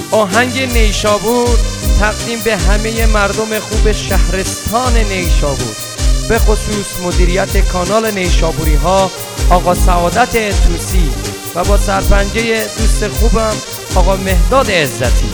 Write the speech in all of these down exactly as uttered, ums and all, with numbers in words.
آهنگ نیشابور تقدیم به همه مردم خوب شهرستان نیشابور، به خصوص مدیریت کانال نیشابوری ها آقا سعادت توسی و با سرپنجه دوست خوبم آقا مهداد عزتی.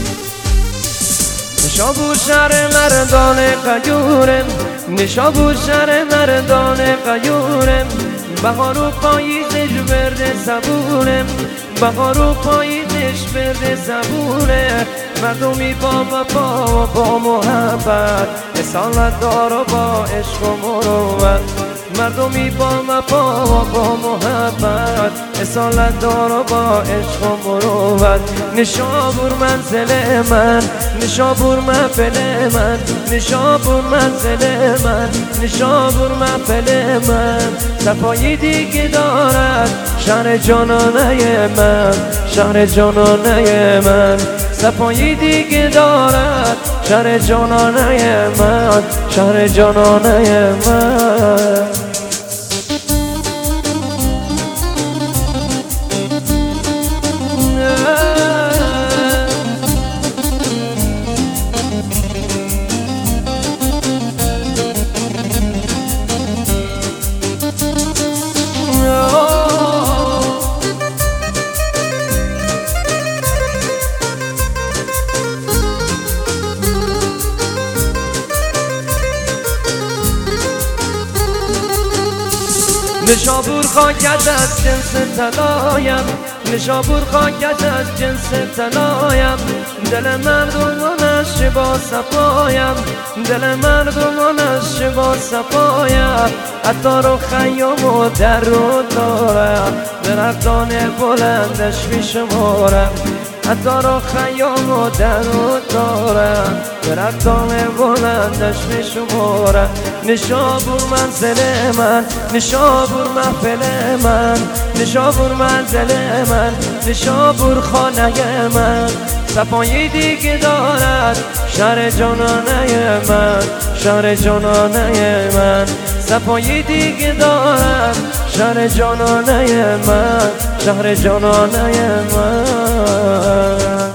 نیشابور شهر مردان غیورم، نیشابور شهر مردان غیورم، بهار و پاییزش برده زبونم، بهار و پاییزش برده زبونه، مردمی با وفا و با محبت، اصالت دار و با عشق و مروت، مردمی با وفا و با محبت، اصالت دار و با عشق و مروت. نیشابور منزل من، نیشابور محفل من، نیشابور منزل من، نیشابور محفل من، صفایی دیگه دارد شهر جانانه من، شهر جانانه من، صفایی دیگه دارد شهر جانانه من، شهر جانانه من. نیشابور خاکت از جنس طلایم، نیشابور خاکت از جنس طلایم، دل مردمانش با صفایم، دل مردمانش با صفایم، عطار و خیام و در و دارم، درختان بلندش میشمارم، عطار و خیام و در و دارم، درختان بلندش میشمارم. نیشابور منزل من، نیشابور محفل من، نیشابور منزل من، نیشابور خانه من، صفایی دیگه دارد شهر جانانه من، شهر جانانه من، صفایی دیگه دارد شهر جانانه من، شهر جانانه من.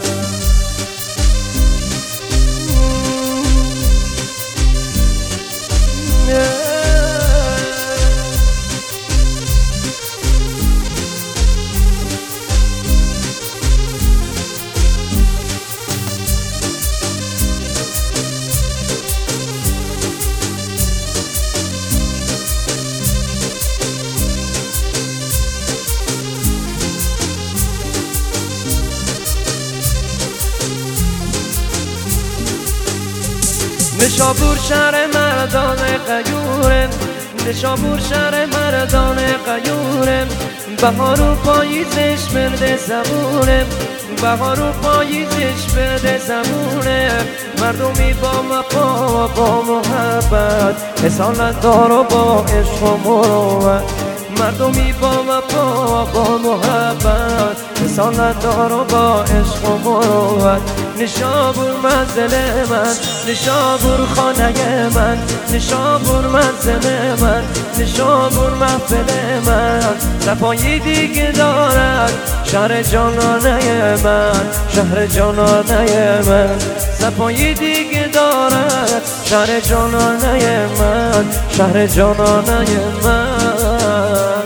نیشابور شهر مردان غیورم، نیشابور شهر مردان غیورم، بهار و پاییزش برده زبونم، بهار و پاییزش برده زبونه، مردمی با وفا و با محبت، اصالت دار و با عشق و مروت، مردمی با وفا و با محبت، اصالت دار و با عشق و مروت. نیشابور منزل من، نیشابور خانه من، نیشابور منزل من، نیشابور محفل من، صفایی دیگه دارد شهر جانانه من، شهر جانانه من، صفایی دیگه دارد شهر جانانه من، شهر جانانه من.